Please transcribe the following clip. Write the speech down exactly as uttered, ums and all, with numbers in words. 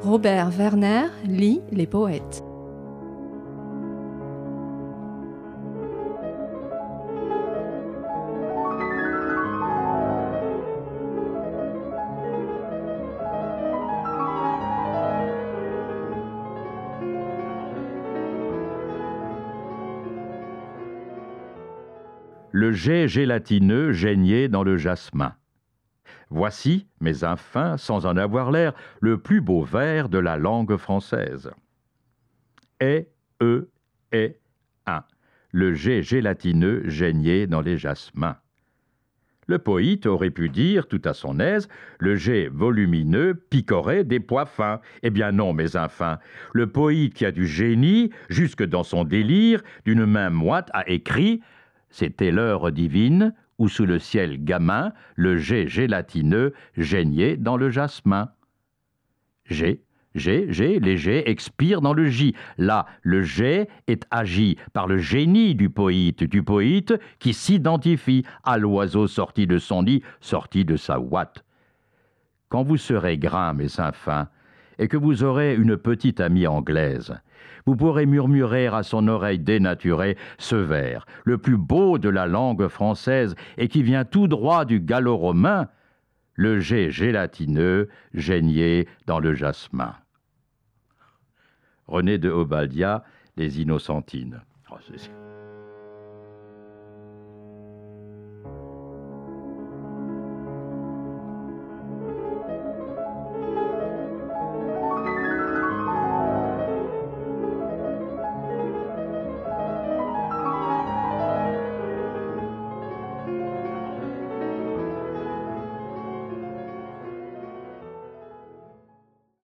Robert Werner lit les poètes. Le jet gélatineux geignait dans le jasmin. Voici, mais enfin, sans en avoir l'air, le plus beau vers de la langue française. Et, e, et, un. Le jet gélatineux geignait dans les jasmins. Le poète aurait pu dire, tout à son aise, le jet volumineux picorait des pois fins. Eh bien non, mais enfin, le poète qui a du génie, jusque dans son délire, d'une main moite a écrit « C'était l'heure divine » où sous le ciel gamin, le jet gélatineux geignait dans le jasmin. Jet, jet, jet, les jets expirent dans le J. Là, le jet est agi par le génie du poète, du poète qui s'identifie à l'oiseau sorti de son nid, sorti de sa ouate. Quand vous serez grain, mes fins, et que vous aurez une petite amie anglaise, vous pourrez murmurer à son oreille dénaturée ce vers, le plus beau de la langue française et qui vient tout droit du gallo-romain, le jet gélatineux geignait dans le jasmin. René de Obadiah, Les Innocentines. Oh, c'est...